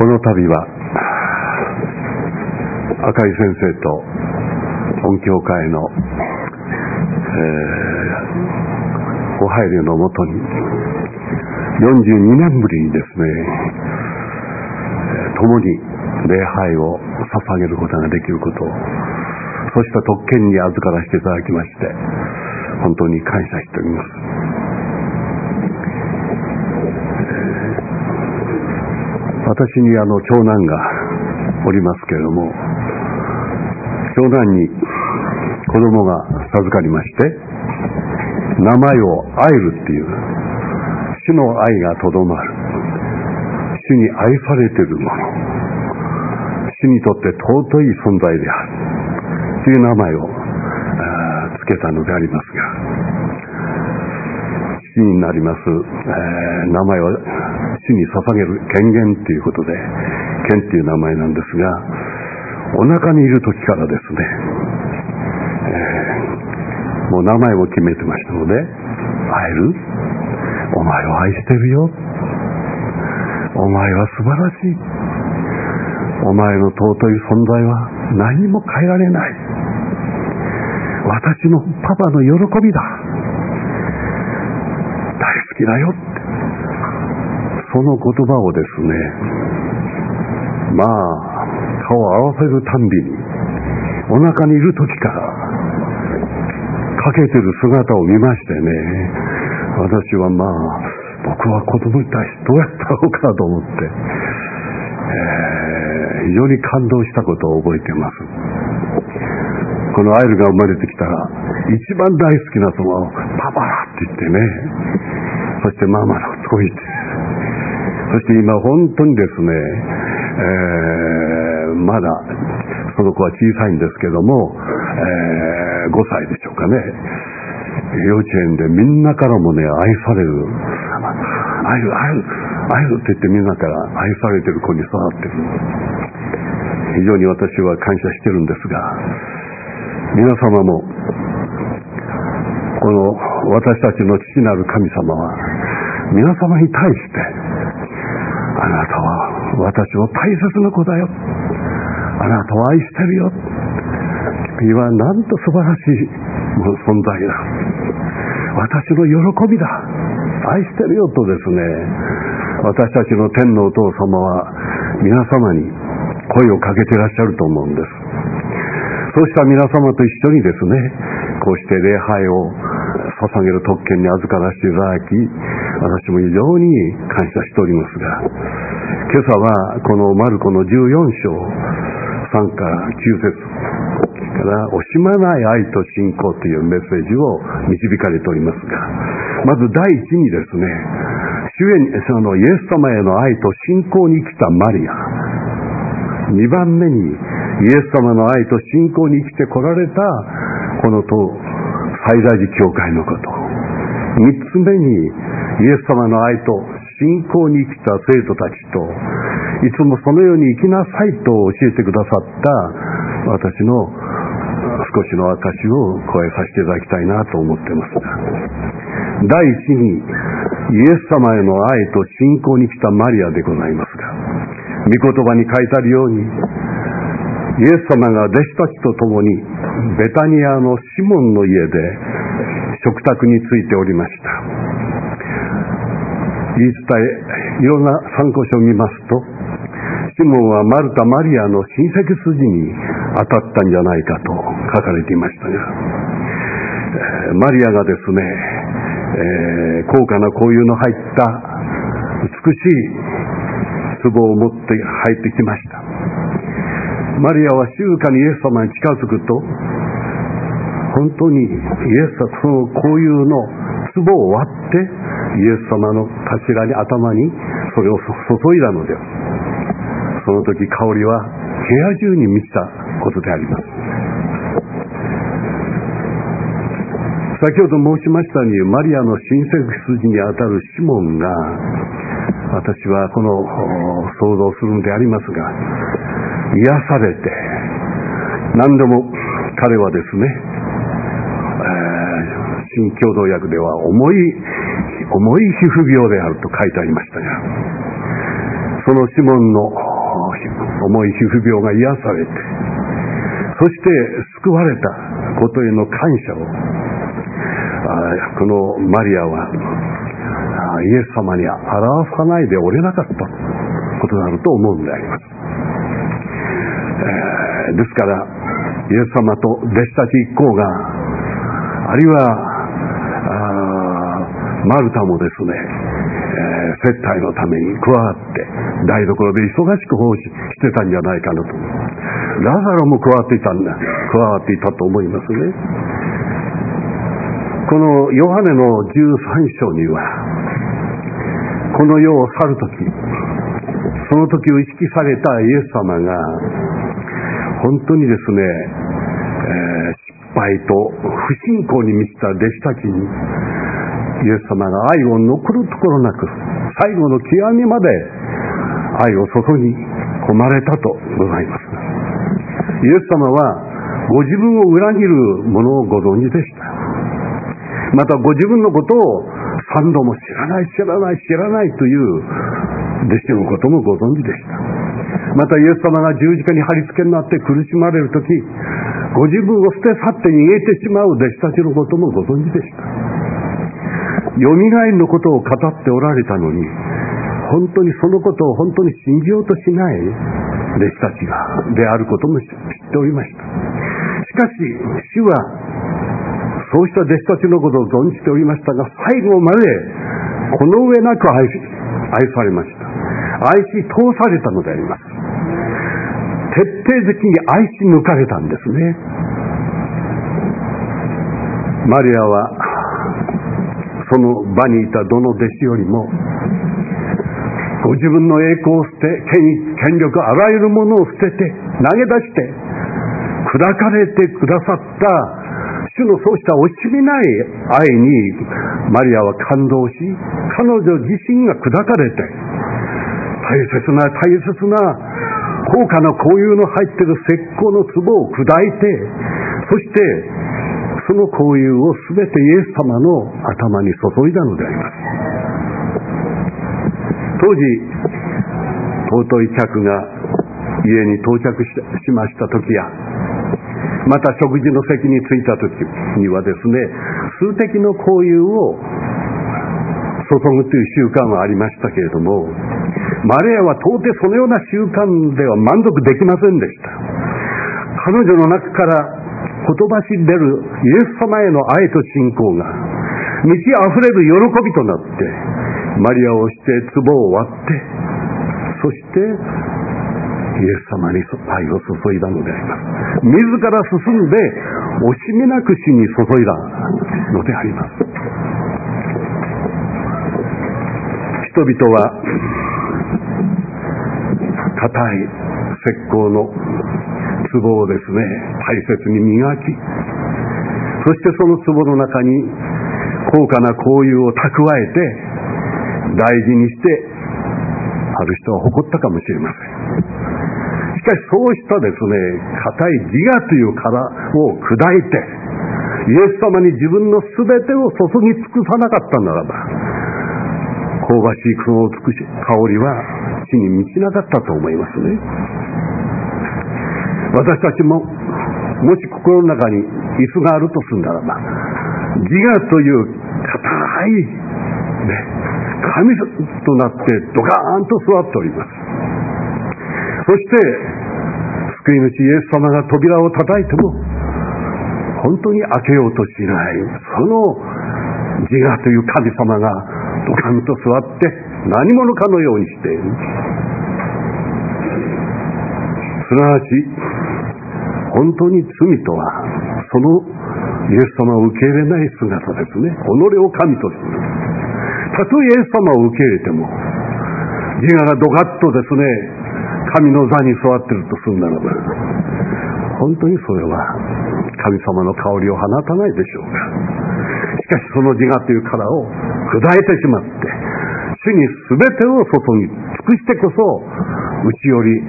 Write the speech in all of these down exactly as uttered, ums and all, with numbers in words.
の度は赤井先生と音響会の、えー、ご配慮のもとによんじゅうにねんぶりにですね、共に礼拝を捧げることができることを、そうした特権に預からせていただきまして、本当に感謝しております。私にあの長男がおりますけれども、長男に子供が授かりまして、名前を愛るっていう、主の愛がとどまる、主に愛されているもの、主にとって尊い存在であるという名前を付けたのでありますが、父になります、えー、名前は主に捧げる権限ということで、権という名前なんですが、お腹にいる時からですね、えー、もう名前を決めてましたので、愛る、お前を愛してるよ、お前は素晴らしい、お前の尊い存在は何も変えられない、私のパパの喜びだ、大好きだよって、その言葉をですね、まあ顔を合わせるたんびに、お腹にいる時からかけてる姿を見ましてね、私はまあ僕は子供に対してどうやったろうかと思って、えー、非常に感動したことを覚えています。このアイルが生まれてきたら、一番大好きなそのパパって言ってね、そしてママのとこ行って、そして今本当にですね、えー、まだその子は小さいんですけども、えー、ごさいでしょうかね、幼稚園でみんなからもね、愛される、愛る愛る愛るって言ってみんなから愛されてる子に育ってる。非常に私は感謝してるんですが、皆様もこの私たちの父なる神様は皆様に対して、あなたは私の大切な子だよ、あなたを愛してるよ、君はなんと素晴らしい存在だ、私の喜びだ、愛してるよとですね、私たちの天のお父様は皆様に声をかけていらっしゃると思うんです。そうした皆様と一緒にですね、こうして礼拝を捧げる特権に預からせていただき、私も非常に感謝しておりますが、今朝はこのマルコのじゅうよん章さんからきゅう節から惜しまない愛と信仰というメッセージを導かれておりますが、まず第一にですね、主へにそのイエス様への愛と信仰に生きたマリア、にばんめにイエス様の愛と信仰に生きてこられたこの当最大寺教会のこと、みっつめにイエス様の愛と信仰に生きた生徒たちと、いつもそのように生きなさいと教えてくださった私の少しの証を加えさせていただきたいなと思っていますが、第一にイエス様への愛と信仰に生きたマリアでございますが、御言葉に書いてあるように、イエス様が弟子たちと共にベタニアのシモンの家で食卓についておりました。言い伝え、いろんな参考書を見ますと、シモンはマルタ・マリアの親戚筋に当たったんじゃないかと書かれていましたが、えー、マリアがですね、えー、高価な香油の入った美しい壺を持って入ってきました。マリアは静かにイエス様に近づくと、本当にイエス様その香油の壺を割ってイエス様の頭に頭にそれを注いだのです。その時香りは部屋中に満ちたことであります。先ほど申しましたように、マリアの親戚筋にあたるシモンが、私はこの想像するのでありますが、癒されて、何でも彼はですね、えー、新共同訳では重い重い皮膚病であると書いてありましたが、そのシモンの重い皮膚病が癒されて、そして救われたことへの感謝を、このマリアはイエス様に表さないでおれなかったことになると思うんであります。えー、ですからイエス様と弟子たち一行が、あるいはマルタもですね、えー、接待のために加わって台所で忙しく奉仕してたんじゃないかなと。ラザロも加わっていたんだ加わっていたと思いますね。このヨハネのじゅうさん章には、この世を去るとき、その時を意識されたイエス様が本当にですね、えー、失敗と不信仰に満ちた弟子たちにイエス様が愛を残るところなく最後の極みまで愛を注ぎ込まれたとございます。イエス様はご自分を裏切る者をご存知でした。またご自分のことを三度も知らない知らない知らないという弟子のこともご存知でした。またイエス様が十字架に貼り付けになって苦しまれるとき、ご自分を捨て去って逃げてしまう弟子たちのこともご存知でした。よみがえりのことを語っておられたのに、本当にそのことを本当に信じようとしない弟子たちがであることも知っておりました。しかし主はそうした弟子たちのことを存じておりましたが、最後までこの上なく愛し、愛されました。愛し通されたのであります。徹底的に愛し抜かれたんですね。マリアはその場にいたどの弟子よりも、ご自分の栄光を捨て、権威、権力、あらゆるものを捨てて投げ出して砕かれてくださった主のそうした惜しみない愛にマリアは感動し、彼女自身が砕かれて大切な大切な高価な香油の入っている石膏の壺を砕いて、そしてその香油をすべてイエス様の頭に注いだのであります。当時尊い客が家に到着 し, しました時や、また食事の席に着いた時にはですね、数滴の香油を注ぐという習慣はありましたけれども、マリアは到底そのような習慣では満足できませんでした。彼女の中から言葉し出るイエス様への愛と信仰が満ち溢れる喜びとなって、マリアをして壺を割って、そしてイエス様に愛を注いだのであります。自ら進んで惜しみなく死に注いだのであります。人々は硬い石膏の壺をですね、大切に磨き、そしてその壺の中に高価な香油を蓄えて大事にして、ある人は誇ったかもしれません。しかしそうしたですね、固い自我という殻を砕いてイエス様に自分の全てを注ぎ尽くさなかったならば、香ばしいその美しい香りは地に満ちなかったと思いますね。私たちももし心の中に椅子があるとするならば、自我という固い、ね、神となってドカーンと座っております。そして救い主イエス様が扉を叩いても本当に開けようとしない、その自我という神様がドカンと座って何者かのようにしている。すなわち本当に罪とはそのイエス様を受け入れない姿ですね。己を神とする。たとえイエス様を受け入れても自我がドカッとですね、神の座に座っているとするならば、本当にそれは神様の香りを放たないでしょうか。しかしその自我という殻を砕いてしまって、主に全てを注ぎ尽くしてこそ、内より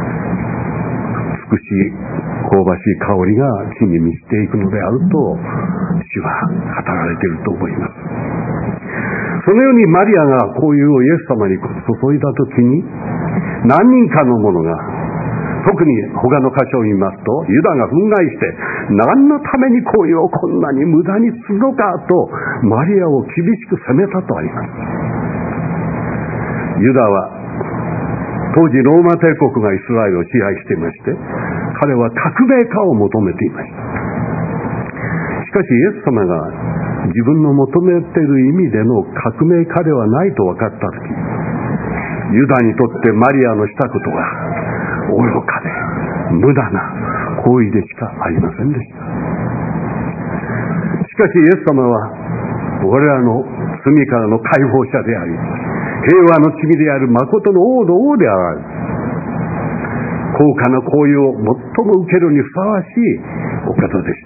美しい香ばしい香りが地に満ちていくのであると主は語られていると思います。そのようにマリアが香油をイエス様に注いだときに、何人かの者が特に他の箇所を見ますと、ユダが憤慨して、何のために行為をこんなに無駄にするのかとマリアを厳しく責めたとあります。ユダは当時ローマ帝国がイスラエルを支配していまして、彼は革命家を求めていました。しかしイエス様が自分の求めている意味での革命家ではないと分かったとき、ユダにとってマリアのしたことは愚かで無駄な行為でしかありませんでした。しかしイエス様は我らの罪からの解放者であり、平和の君である誠の王の王である。高価な行為を最も受けるにふさわしいお方でした。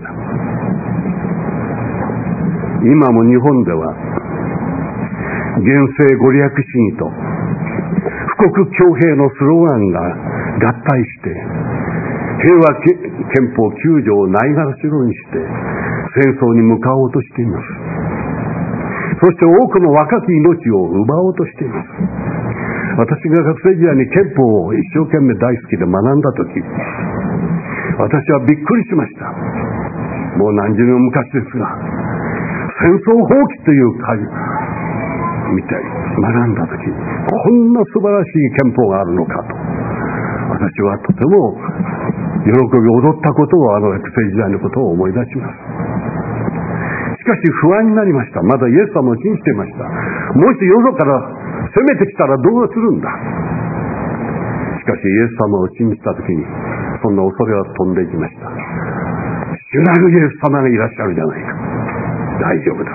今も日本では現世ご利益主義と富国強兵のスローガンが合体して、平和憲法きゅう条をないがらしろにして戦争に向かおうとしています。そして多くの若き命を奪おうとしています。私が学生時代に憲法を一生懸命大好きで学んだとき、私はびっくりしました。もう何十年も昔ですが、戦争放棄という会みたい学んだとき、こんな素晴らしい憲法があるのかと、私はとても喜び踊ったことを、あの学生時代のことを思い出します。しかし不安になりました。まだイエス様を信じていました。もしよそから攻めてきたらどうするんだ。しかしイエス様を信じたときに、そんな恐れは飛んでいきました。主なるイエス様がいらっしゃるじゃないか、大丈夫だ。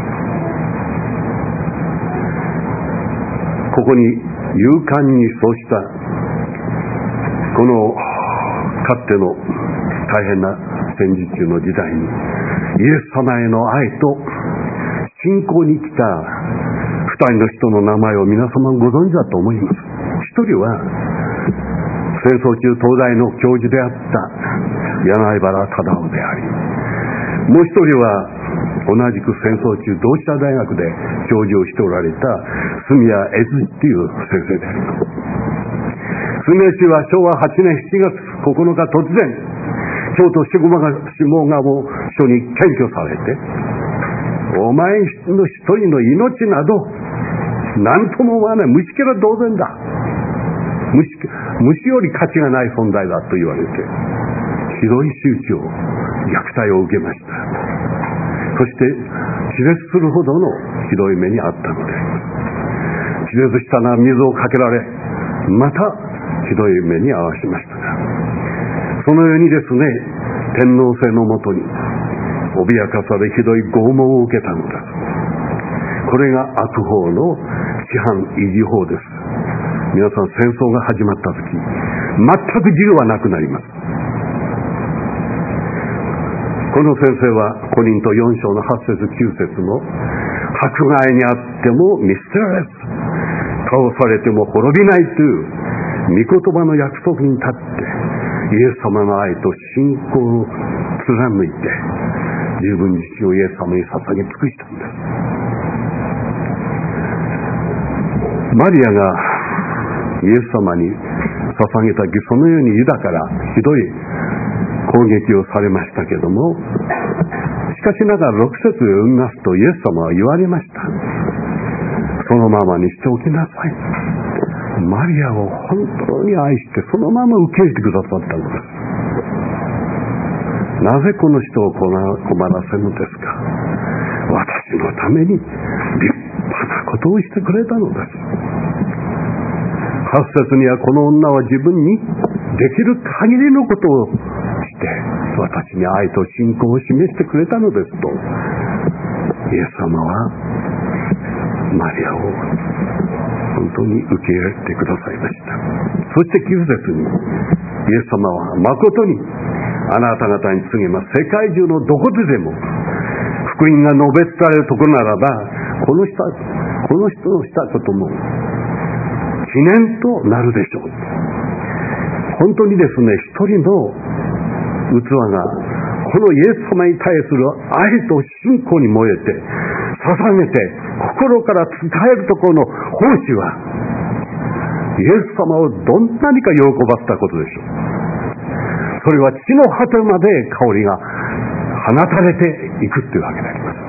ここに勇敢にそうしたこのかつての大変な戦時中の時代にイエス様への愛と信仰に来た二人の人の名前を皆様ご存知だと思います。一人は戦争中東大の教授であった柳原忠夫であり、もう一人は同じく戦争中同志社大学で教授をしておられた住谷悦司という先生であります。住谷氏はしょうわはちねんしちがつここのか突然京都下鴨署に検挙されて、お前の一人の命など何とも思わない、虫けら同然だ、 虫, 虫より価値がない存在だと言われて、ひどい仕打ちを虐待を受けました。そして気絶するほどのひどい目にあったので、気絶したら水をかけられ、またひどい目に遭わしましたが、そのようにですね、天皇制のもとに脅かされひどい拷問を受けたのです。これが悪法の規範維持法です。皆さん、戦争が始まった時、全く自由はなくなります。この先生はコリントよん章のはち節きゅう節の迫害にあっても見捨てられず、倒されても滅びないという御言葉の約束に立ってイエス様の愛と信仰を貫いて自分自身をイエス様に捧げ尽くしたんです。マリアがイエス様に捧げた儀、そのようにユダからひどい攻撃をされましたけども、しかしながらろく節を読みますと、イエス様は言われました。そのままにしておきなさい。マリアを本当に愛してそのまま受け入れてくださったのです。なぜこの人を困らせるのですか。私のために立派なことをしてくれたのです。はち節には、この女は自分にできる限りのことをして私に愛と信仰を示してくれたのですと、イエス様はマリアを本当に受け入れてくださいました。そしてきゅう節に、イエス様は誠にあなた方に告げます。世界中のどこででも福音が述べ伝えるところならば、この人この人のしたことも記念となるでしょう。本当にですね、一人の器がこのイエス様に対する愛と信仰に燃えて捧げて心から伝えるところの奉仕は、イエス様をどんなにか喜ばせたことでしょう。 それは地の果てまで香りが放たれていくというわけであります。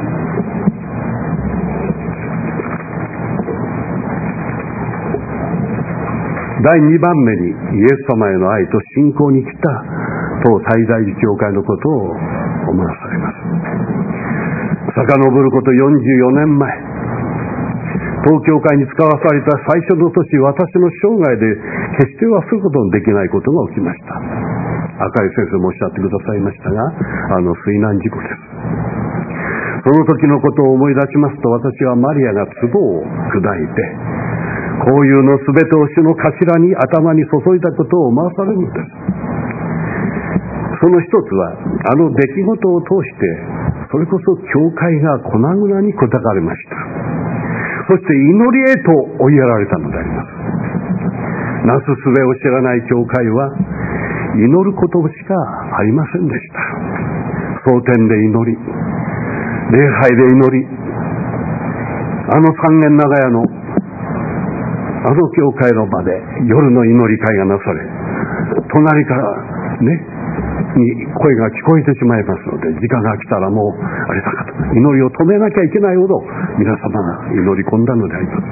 だいにばんめにイエス様への愛と信仰に来た当最大寺教会のことを思わされます。遡ることよんじゅうよねんまえ、当教会に使わされた最初の年、私の生涯で決して忘れることのできないことが起きました。赤井先生もおっしゃってくださいましたが、あの水難事故です。その時のことを思い出しますと、私はマリアが壺を砕いて香油のすべてを主の頭に頭に注いだことを思わされるのです。その一つは、あの出来事を通してそれこそ教会が粉々に砕かれました。そして祈りへと追いやられたのであります。なすすべを知らない教会は祈ることしかありませんでした。蒼天で祈り、礼拝で祈り、あの三軒長屋のあの教会の場で夜の祈り会がなされ、隣からねに声が聞こえてしまいますので、時間が来たらもうあれだかと祈りを止めなきゃいけないほど皆様が祈り込んだのであります。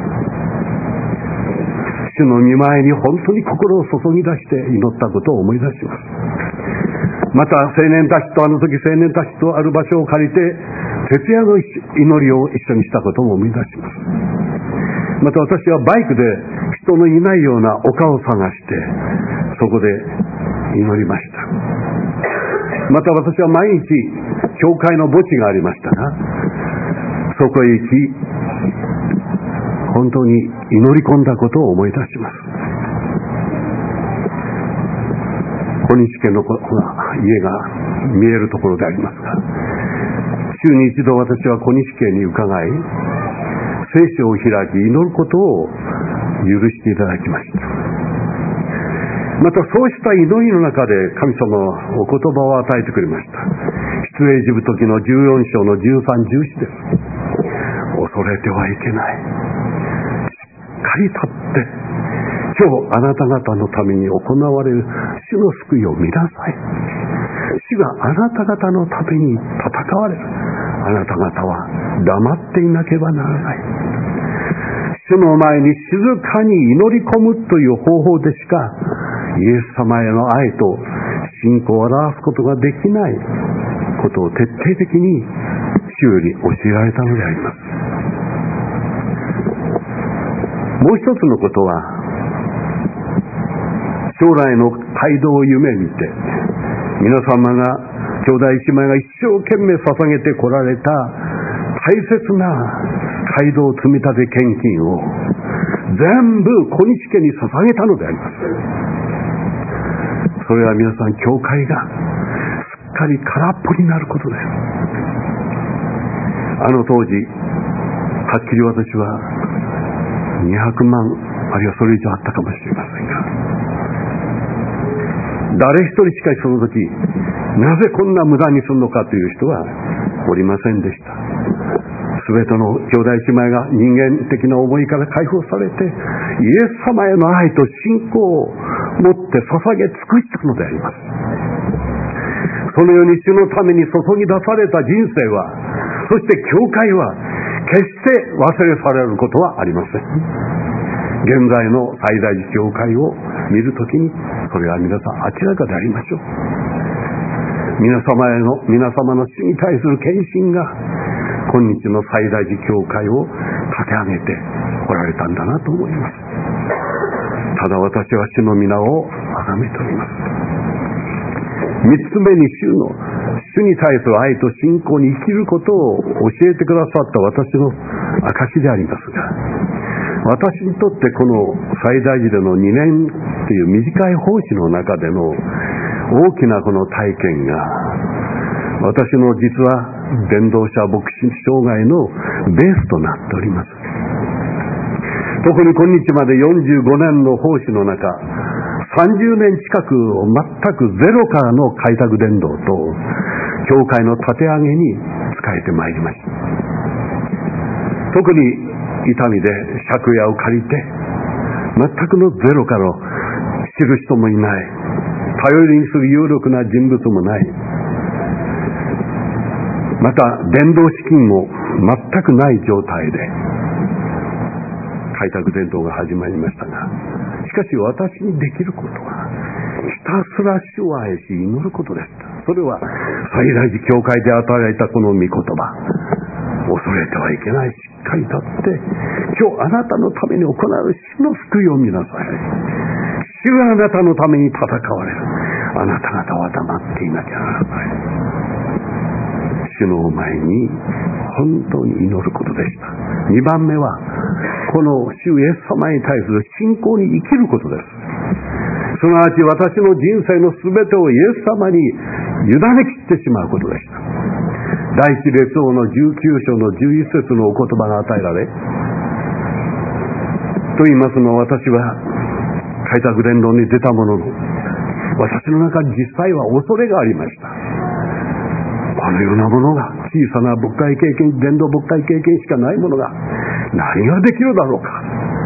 主の御前に本当に心を注ぎ出して祈ったことを思い出します。また青年たちとあの時青年たちとある場所を借りて徹夜の祈りを一緒にしたことも思い出します。また私はバイクで人のいないような丘を探してそこで祈りました。また私は毎日教会の墓地がありましたが、そこへ行き本当に祈り込んだことを思い出します。小西家の家が見えるところでありますが、週に一度私は小西家に伺い、聖書を開き祈ることを許していただきました。またそうした祈りの中で神様はお言葉を与えてくれました。出エジプト記のじゅうよん章のじゅうさん、じゅうよんです。恐れてはいけない。しっかり立って今日あなた方のために行われる主の救いを見なさい。主があなた方のために戦われる。あなた方は黙っていなければならない。主の前に静かに祈り込むという方法でしかイエス様への愛と信仰を表すことができないことを徹底的に主より教えられたのであります。もう一つのことは、将来の街道を夢見て皆様が兄弟姉妹が一生懸命捧げてこられた大切な街道積み立て献金を全部小西家に捧げたのであります。それは皆さん、教会がすっかり空っぽになることです。あの当時はっきり私はにひゃくまんあるいはそれ以上あったかもしれませんが、誰一人しかしその時なぜこんな無駄にするのかという人はおりませんでした。すべての兄弟姉妹が人間的な思いから解放されてイエス様への愛と信仰を持って捧げ尽くしたのであります。そのように主のために注ぎ出された人生は、そして教会は決して忘れ去られることはありません。現在の最大寺教会を見るときにそれは皆さん明らかでありましょう。皆様への皆様の主に対する献身が今日の最大寺教会を立て上げておられたんだなと思います。ただ私は主の皆を崇めております。三つ目に主の主に対する愛と信仰に生きることを教えてくださった私の証でありますが、私にとってこの最大寺でのにねんという短い奉仕の中での大きなこの体験が、私の実は伝道者牧師生涯のベースとなっております。特に今日までよんじゅうごねんの奉仕の中、さんじゅうねん近くを全くゼロからの開拓伝道と教会の立て上げに仕えてまいりました。特に伊丹で借家を借りて全くのゼロから知る人もいない頼りにする有力な人物もない。また伝道資金も全くない状態で開拓伝道が始まりましたが、しかし私にできることはひたすら主を愛し祈ることでした。それは最大寺教会で与えられたこの御言葉、恐れてはいけない、しっかり立って今日あなたのために行う主の救いを見なさい。主があなたのために戦われる。あなた方は黙っていなきゃならない。主の前に本当に祈ることでした。にばんめはこの主イエス様に対する信仰に生きることです。すなわち私の人生のすべてをイエス様に委ねきってしまうことでした。第一列王のじゅうきゅう章のじゅういち節のお言葉が与えられ、と言いますのは、私は開拓伝道に出たものの、私の中に実際は恐れがありました。このようなものが、小さな牧会経験、伝道牧会経験しかないものが何ができるだろうか。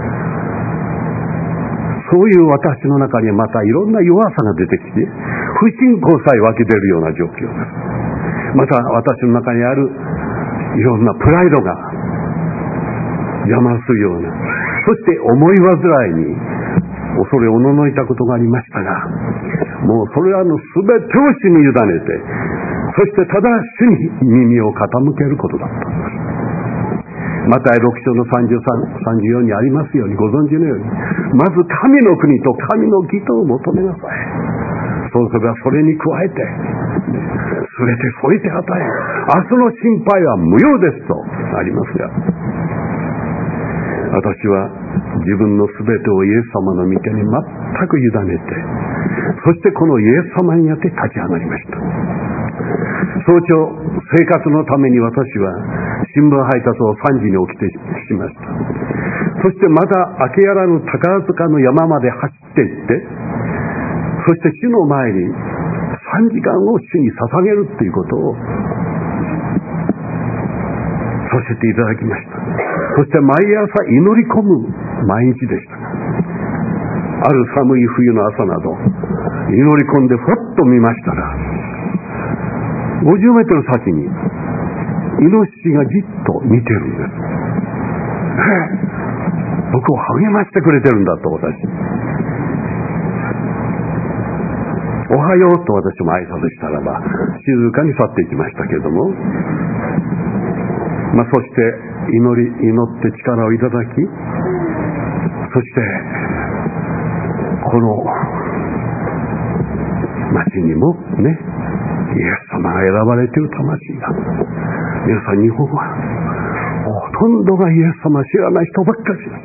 そういう私の中にまたいろんな弱さが出てきて、不信仰さえ湧き出るような状況です。また私の中にあるいろんなプライドが邪魔するような、そして思い煩いに恐れおののいたことがありましたが、もうそれらの全てを主に委ねて、そしてただ主に耳を傾けることだったんです。マタイろく章のさんじゅうさん、さんじゅうよんにありますように、ご存知のように、まず神の国と神の義とを求めなさい。そうすればそれに加えて全て添えて与え、明日の心配は無用ですとありますが、私は自分の全てをイエス様の御手に全く委ねて、そしてこのイエス様によって立ち上がりました。早朝生活のために私は新聞配達をさんじに起きてしました。そしてまた明けやらぬ宝塚の山まで走っていって、そして主の前にさんじかんを主に捧げるということをさせていただきました。そして毎朝祈り込む毎日でした。ある寒い冬の朝など祈り込んでふっと見ましたら、ごじゅうメートル先にイノシシがじっと見てるんです。僕を励ましてくれてるんだと、私おはようと私も挨拶したらば静かに去っていきましたけれども、まあ、そして祈り祈って力をいただき、そしてこの町にもね、イエス様が選ばれている魂が、皆さん日本はほとんどがイエス様知らない人ばっかりです。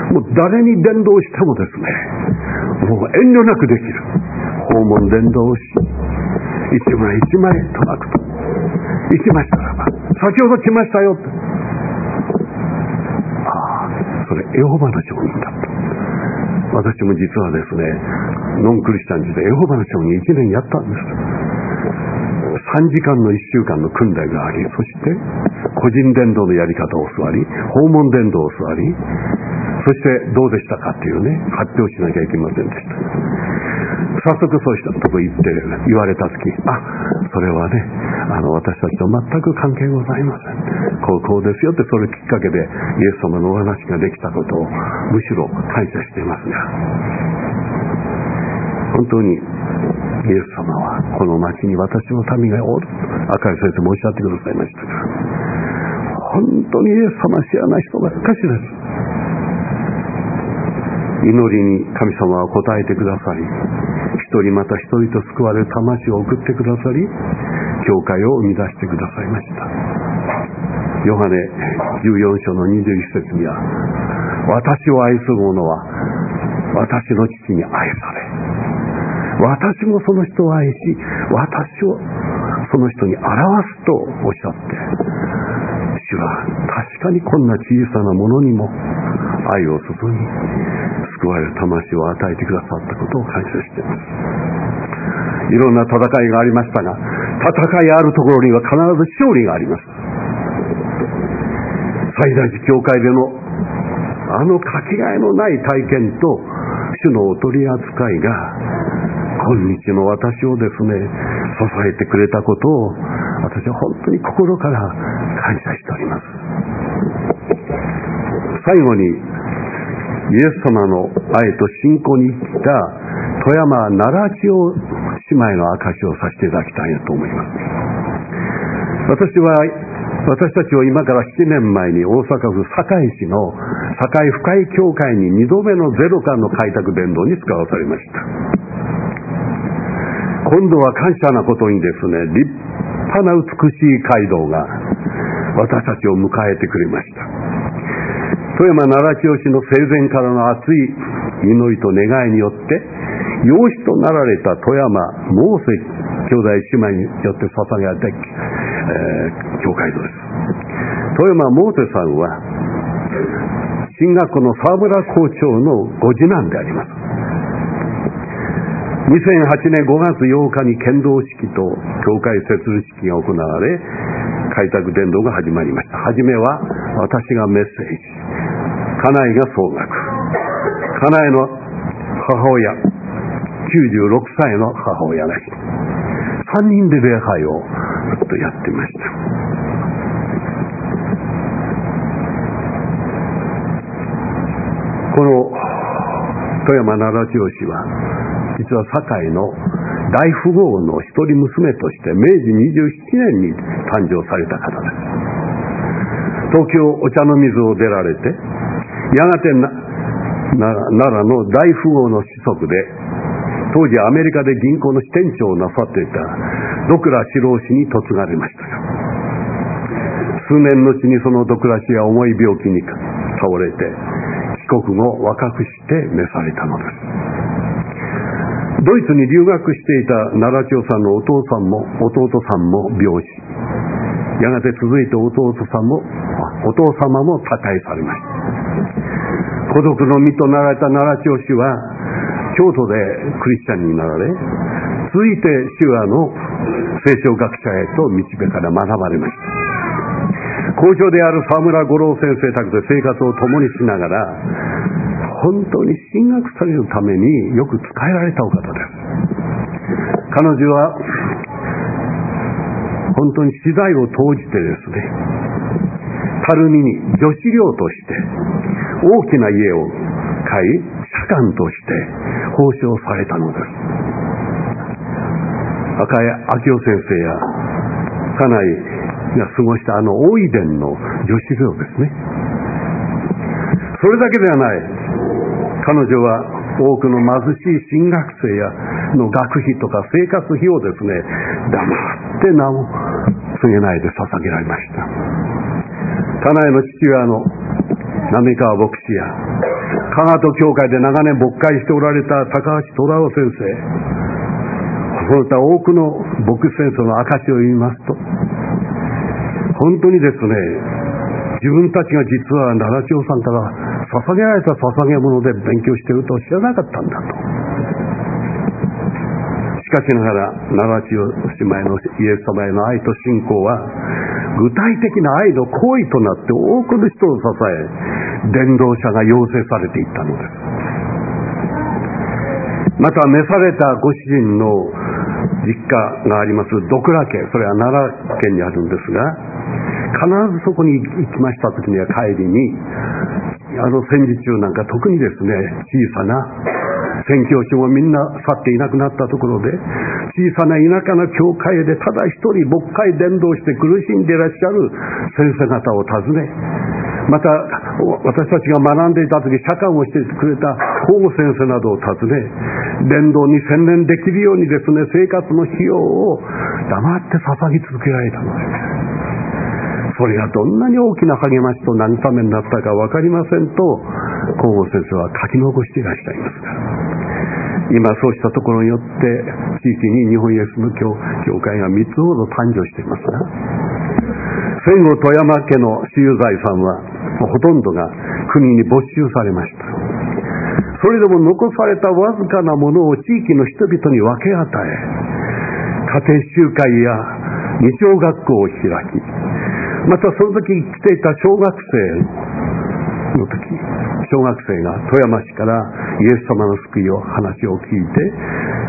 もう誰に伝道してもですね、もう遠慮なくできる訪問伝道をし、一枚一枚トラクト行きましたらば、先ほど来ましたよって、ああ、それエホバの証人だと。私も実はですね、ノンクリスチャン時でエホバの証人いちねんやったんです。さんじかんのいっしゅうかんの訓練があり、そして個人伝道のやり方を教わり、訪問伝道を教わり、そしてどうでしたかっていうね、発表しなきゃいけませんでした。早速そうしたとこ行って言われたとき、あ、それはね、あの私たちと全く関係ございません、こうこうですよって、それきっかけでイエス様のお話ができたことをむしろ感謝していますが、本当にイエス様はこの町に私の民がおる、赤井先生もおっしゃってくださいましたが、本当にイエス様知らない人ばっかしです。祈りに神様は答えてくださり、一人また一人と救われる魂を送ってくださり、教会を生み出してくださいました。ヨハネじゅうよん章のにじゅういち節には、私を愛する者は私の父に愛され、私もその人を愛し、私をその人に表すとおっしゃって、主は確かにこんな小さなものにも愛を注ぎ、救われる魂を与えてくださったことを感謝しています。いろんな戦いがありましたが、戦いあるところには必ず勝利があります。最大寺教会でのあのかけがえのない体験と主のお取り扱いが、 今日の私をですね、支えてくれたことを私は本当に心から感謝しております。最後にイエス様の愛と信仰に生きた富山奈良千代姉妹の証しをさせていただきたいと思います。私は私たちを今からななねんまえに大阪府堺市の堺深井教会ににどめのゼロからの開拓伝道に使わされました。今度は感謝なことにですね、立派な美しい街道が私たちを迎えてくれました。富山奈良千代市の生前からの熱い祈りと願いによって養子となられた富山モーセ兄弟姉妹によって捧げられた、えー、教会堂です。富山モーセさんは進学校の沢村校長のご次男であります。にせんはちねんごがつようかに献堂式と教会設立式が行われ、開拓伝道が始まりました。はじめは私がメッセージ、家内が総額、家内の母親、きゅうじゅうろくさいの母親がさんにんで礼拝をずっとやっていました。この富山奈良千代氏は実は堺の大富豪の一人娘としてめいじにじゅうななねんに誕生された方です。東京お茶の水を出られて、やがてな奈良の大富豪の子息で、当時アメリカで銀行の支店長をなさっていたドクラ四郎氏に嫁がれましたが、数年後にそのドクラ氏が重い病気に倒れて、帰国後若くして召されたのです。ドイツに留学していた奈良千代さんのお父さんも弟さんも病死、やがて続いて弟さんもお父様も他界されました。孤独の身となられた奈良千代氏は京都でクリスチャンになられ、続いて手話の聖書学者へと導かれ学ばれました。校長である沢村五郎先生宅で生活を共にしながら、本当に進学されるためによく使えられたお方です。彼女は本当に私財を投じてですね、垂水に女子寮として大きな家を買い、社官として奉仕をされたのです。赤江明夫先生や家内が過ごしたあの大井田の女子寮ですね。それだけではない、彼女は多くの貧しい進学生やの学費とか生活費をですね、黙って名を告げないで捧げられました。家内の父親の滑川牧師や加賀戸教会で長年牧会しておられた高橋虎夫先生、その他多くの牧師先生の証を言いますと、本当にですね、自分たちが実は奈良千代さんから捧げられた捧げ物で勉強していると知らなかったんだと。しかしながら奈良千代姉妹のイエス様への愛と信仰は具体的な愛の行為となって多くの人を支え、伝道者が養成されていったのです。また召されたご主人の実家がありますドクラ家、それは奈良県にあるんですが、必ずそこに行きました時には帰りに、あの戦時中なんか特にですね、小さな宣教師もみんな去っていなくなったところで、小さな田舎の教会でただ一人牧会伝道して苦しんでいらっしゃる先生方を訪ね、また私たちが学んでいた時社会をしてくれた保護先生などを訪ね、伝道に専念できるようにですね、生活の費用を黙って捧げ続けられたのです。それがどんなに大きな励ましと慰めになったか分かりませんと皇后先生は書き残していらっしゃいますが、今そうしたところによって地域に日本イエスの 教, 教会がみっつほど誕生していますが、戦後富山家の私有財産はほとんどが国に没収されました。それでも残されたわずかなものを地域の人々に分け与え、家庭集会や二小学校を開き、またその時来ていた小学生の時、小学生が富山市からイエス様の救いを話を聞いて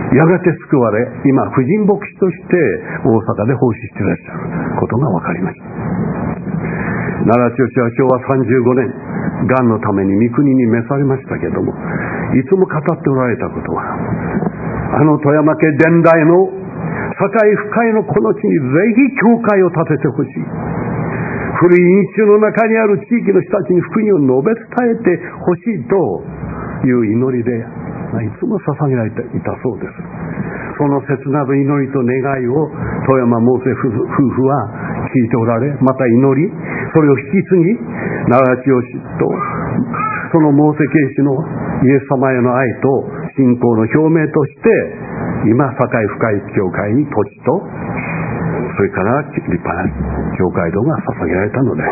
やがて救われ、今婦人牧師として大阪で奉仕していらっしゃることが分かりました。奈良町はしょうわさんじゅうごねん、がんのために御国に召されましたけれども、いつも語っておられたことは、あの富山家伝来の堺深井のこの地にぜひ教会を建ててほしい。古い因習の中にある地域の人たちに福音を述べ伝えてほしいという祈りでいつも捧げられていたそうです。その切なる祈りと願いを富山モーセ夫婦は聞いておられ、また祈り、それを引き継ぎ、奈良町とそのモーセ警視のイエス様への愛と信仰の表明として今堺深井教会に土地とそれから立派な教会堂が捧げられたのです。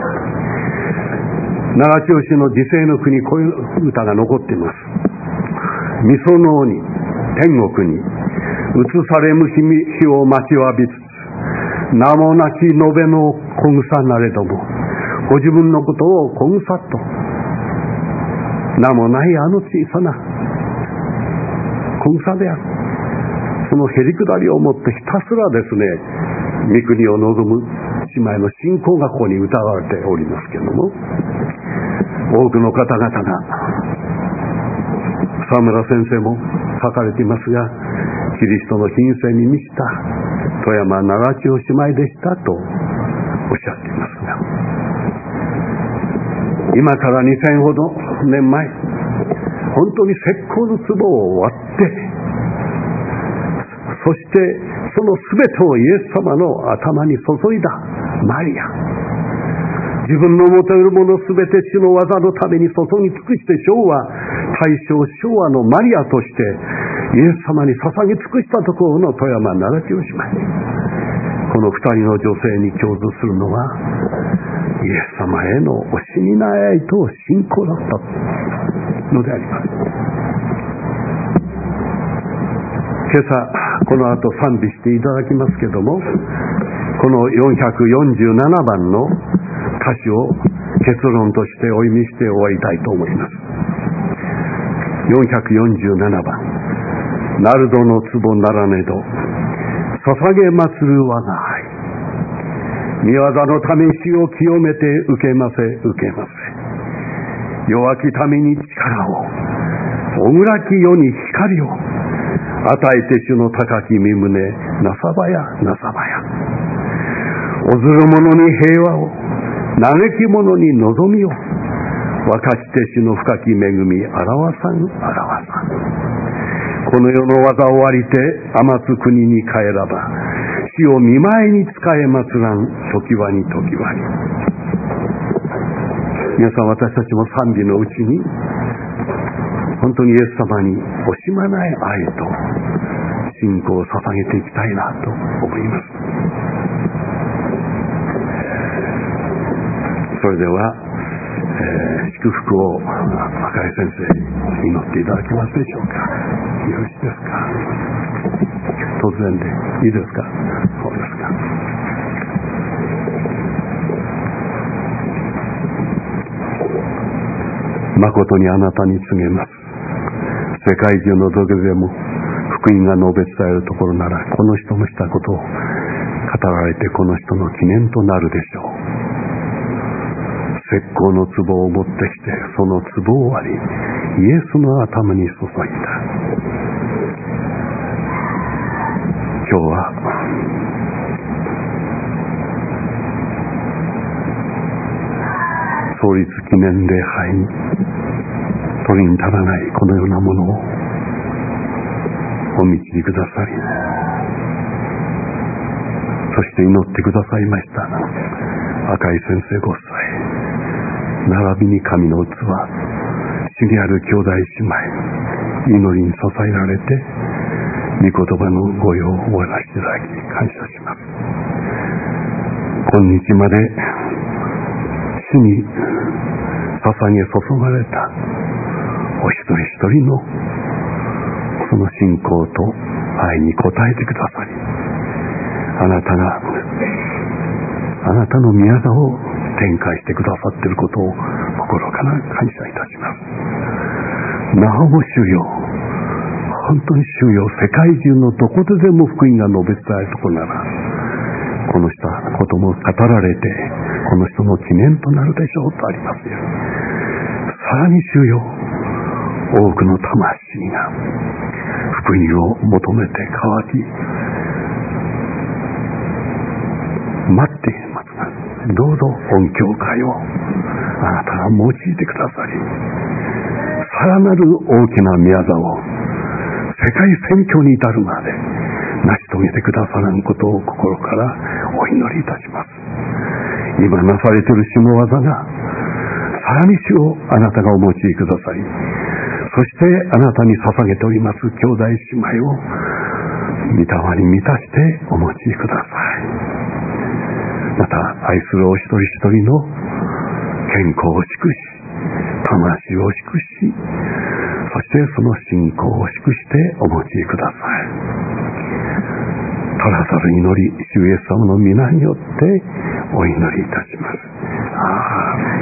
奈良町市の時世の国、こういう歌が残っています。みそのに天国に移されむ日を待ちわびつつ、名もなき延べの小草なれども、ご自分のことを小草と、名もないあの小さな小草である。そのへりくだりをもってひたすらですね、御国を望む姉妹の信仰がここに歌われておりますけれども、多くの方々が、沢村先生も書かれていますが、キリストの品性に満ちた富山奈良町姉妹でしたとおっしゃっていますが、今からにせんほど年前、本当に石膏の壺を割って、そしてその全てをイエス様の頭に注いだマリア、自分の持てるもの全て主の技のために注ぎ尽くして、昭和大正昭和のマリアとしてイエス様に捧げ尽くしたところの富山奈良町姉妹、この二人の女性に共通するのはイエス様への惜しみない愛と信仰だったのであります。今朝この後賛美していただきますけども、このよんひゃくよんじゅうななばんの歌詞を結論としてお読みして終わりたいと思います。よんひゃくよんじゅうななばん、ナルドの壺ならねど捧げ祭る我が愛、御業のため死を清めて受けませ受けませ、弱き民に力を、おぐらき世に光を与えて主の高き身胸なさばやなさばや、おずる者に平和を、嘆き者に望みを、分かちて主の深き恵み表さん表さん、この世の技をありて余つ国に帰らば、死を見舞いに仕え祭らん時はに時はに。皆さん、私たちも賛美のうちに本当にイエス様に惜しまない愛と信仰を捧げていきたいなと思います。それでは、えー、祝福を赤井先生に祈っていただけますでしょうか。よろしいですか。突然でいいですか。そうですか。誠にあなたに告げます。世界中のどこでも福音が述べ伝えるところなら、この人のしたことを語られて、この人の記念となるでしょう。石膏の壺を持ってきて、その壺を割りイエスの頭に注いだ。今日は創立記念礼拝に取りに足らないこのようなものをお導きくださり、そして祈ってくださいました赤井先生ご夫妻、並びに神の器、主にある兄弟姉妹、祈りに支えられて御言葉の御用を終わらせていただき感謝します。今日まで主に捧げ注がれたお一人一人のその信仰と愛に応えてくださり、あなたがあなたの御業を展開してくださっていることを心から感謝いたします。なおも主よ、 本当に主よ、世界中のどこででも福音が述べ伝えるところなら、この人ことも語られて、この人の記念となるでしょうとありますよ。さらに主よ、多くの魂が福音を求めて渇き待っていますが、どうぞ音教会をあなたが用いてくださり、さらなる大きな宮座を世界宣教に至るまで成し遂げてくださらんことを心からお祈りいたします。今なされている主の技がさらに主をあなたがお持ちくださり、そしてあなたに捧げております兄弟姉妹を御霊に満たしてお持ちください。また愛するお一人一人の健康を祝し、魂を祝し、そしてその信仰を祝してお持ちください。足らざる祈り、主イエス様の皆によってお祈りいたします。アーメン。